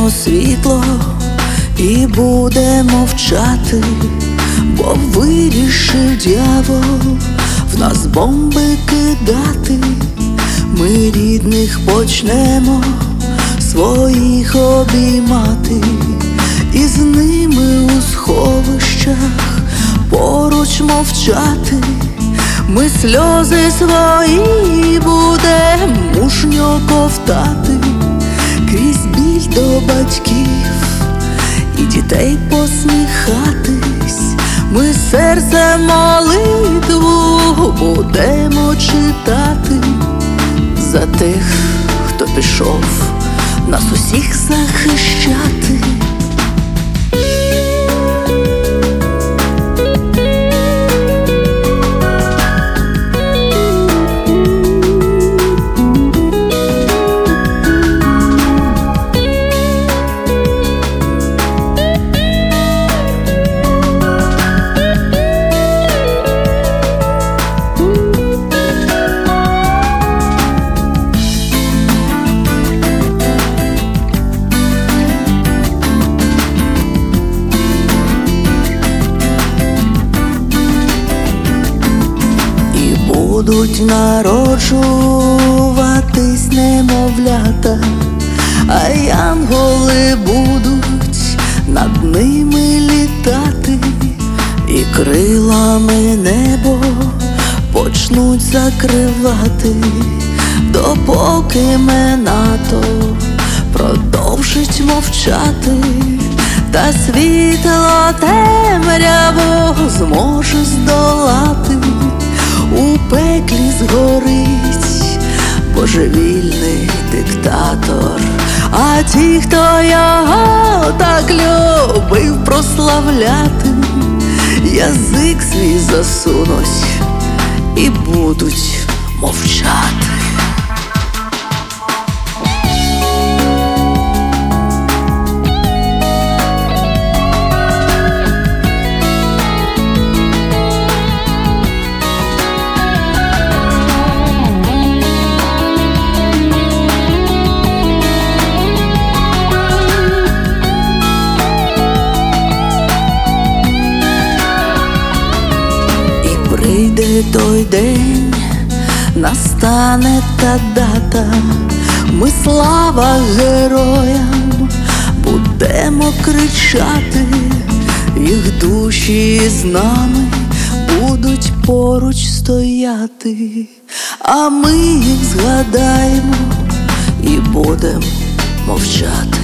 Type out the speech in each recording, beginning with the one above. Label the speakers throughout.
Speaker 1: Згаснемо світло і будемо мовчати, бо вирішив дьявол в нас бомби кидати. Ми рідних почнемо своїх обіймати, і з ними у сховищах поруч мовчати. Ми сльози свої будем мужньо ковтати, крізь біль до батьків і дітей посміхатись. Ми серце молитву будемо читати за тих, хто пішов нас усіх захищати. Будуть народжуватись немовлята, а янголи будуть над ними літати, і крилами небо почнуть закривати, допоки НАТО продовжить мовчати, та світло темряву зможе здолати. У пеклі згорить божевільний диктатор, а ті, хто його так любив прославляти, язик свій засунуть і будуть мовчати. Прийде той день, настане та дата, ми слава героям будемо кричати, їх душі з нами будуть поруч стояти, а ми їх згадаємо і будемо мовчати.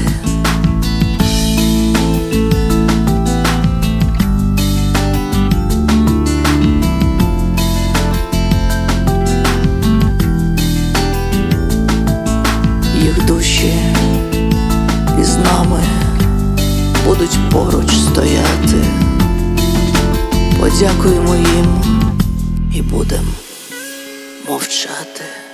Speaker 1: Їх душі із нами будуть поруч стояти. Подякуємо їм і будемо мовчати.